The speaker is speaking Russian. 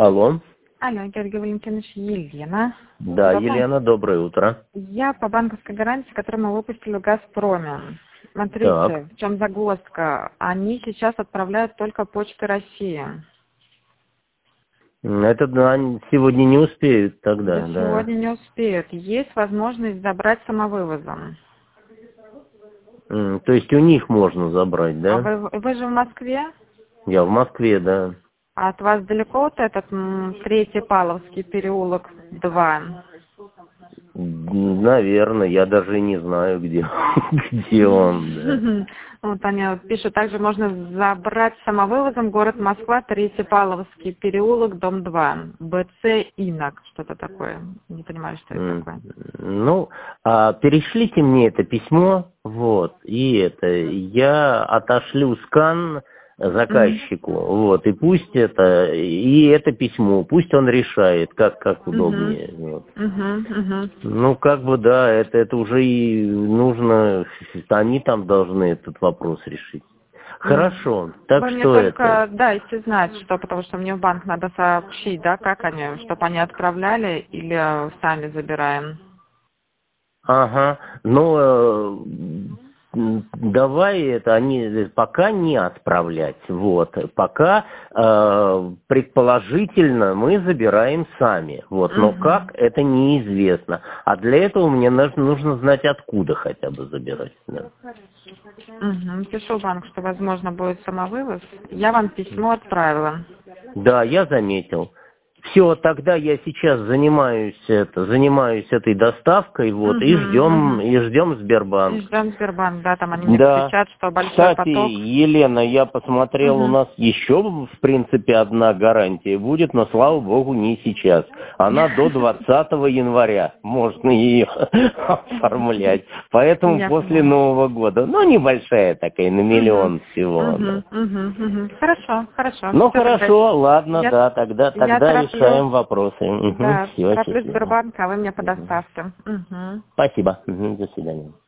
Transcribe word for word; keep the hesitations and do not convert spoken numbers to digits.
Алло. Алло, Георгий Валентинович, Елена. Да, Доброе. Елена, доброе утро. Я по банковской гарантии, которую мы выпустили в «Газпроме». Смотрите, Так. в чем загвоздка. Они сейчас отправляют только Почтой России. Это да, они сегодня не успеют тогда, До да. сегодня не успеют. Есть возможность забрать самовывозом. М, То есть у них можно забрать, А да? вы, вы же в Москве? Я в Москве, да. А от вас далеко вот этот м, Третий Павловский переулок два? М, Наверное, я даже и не знаю, где, где он, да. Вот они вот пишут, также можно забрать самовывозом город Москва, Третий Павловский переулок, дом два, БЦ Инок, что-то такое. Не понимаю, что это М, такое. Ну, а перешлите мне это письмо, вот, и это, я отошлю скан Мгм. заказчику, вот, и пусть это, и это письмо, пусть он решает, как, как Мгм. удобнее, вот. Мгм. Мгм. Ну, как бы, да, это, это уже и нужно, они там должны этот вопрос решить. Ну, Хорошо, так вы мне что это? только дайте знать, что, потому что мне в банк надо сообщить, да, как они, чтобы они отправляли или сами забираем. Ага, ну, э, м, давай это, они пока не отправлять, вот, пока э, предположительно мы забираем сами, вот, но Угу. как, это неизвестно, а для этого мне нужно, нужно знать, откуда хотя бы забирать, да. Угу. Пишу в банк, что возможно будет самовывоз. Я вам письмо отправила. Да, я заметил. Все, тогда я сейчас занимаюсь это, занимаюсь этой доставкой, вот, и Угу. ждем, Угу. и ждем И Сбербанк. ждем Сбербанк, да, там они мне Да. кричат, что большой Кстати, поток. Елена, я посмотрел, у Угу. нас еще, в принципе, одна гарантия будет, но, слава богу, не сейчас. Она до двадцатого января, можно ее оформлять. Поэтому Я после поняла. Нового года, ну, небольшая такая, на Угу. миллион всего, да. Угу. Угу. Угу. Хорошо, хорошо. Ну, Все тогда. хорошо, ладно, Я, да, тогда, я тогда тороплю, решаем вопросы. Угу, да, все, тороплю счастливо. Сбербанк, а вы мне Мгм. подоставьте. Угу. Спасибо. Мгм, до свидания.